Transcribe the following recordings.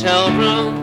motel room.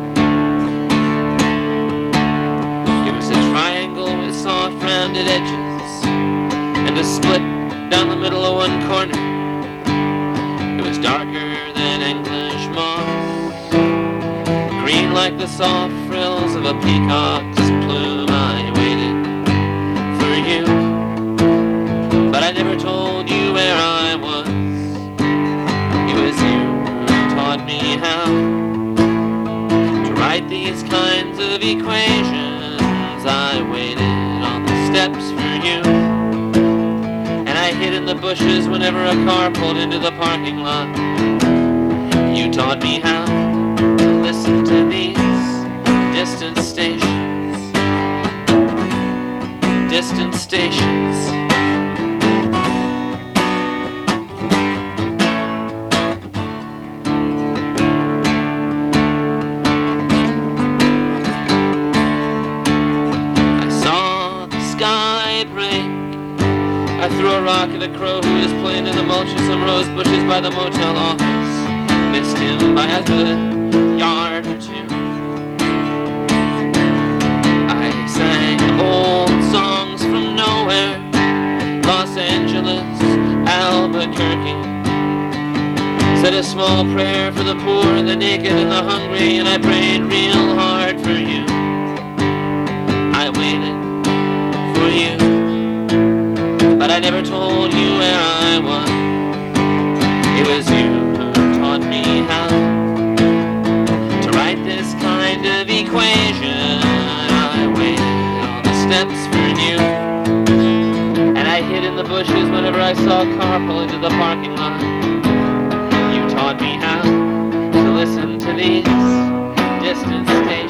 It was a triangle with soft rounded edges and a split down the middle of one corner. It was darker than English moss, green like the soft frills of a peacock's plume. I waited for you, but I never told you where I was. It was you who taught me how to write these kinds of equations. I waited on the steps for you, and I hid in the bushes whenever a car pulled into the parking lot. You taught me how to listen to these distant stations, distant stations. I threw a rock at a crow who was playing in the mulch of some rose bushes by the motel office. Missed him by a good yard or two. I sang old songs from nowhere, Los Angeles, Albuquerque. Said a small prayer for the poor, the naked, and the hungry, and I prayed real hard for you. I waited for you, but I never told you where I was. It was you who taught me how to write this kind of equation. I waited on the steps for you, and I hid in the bushes whenever I saw a car pull into the parking lot. You taught me how to listen to these distant stations.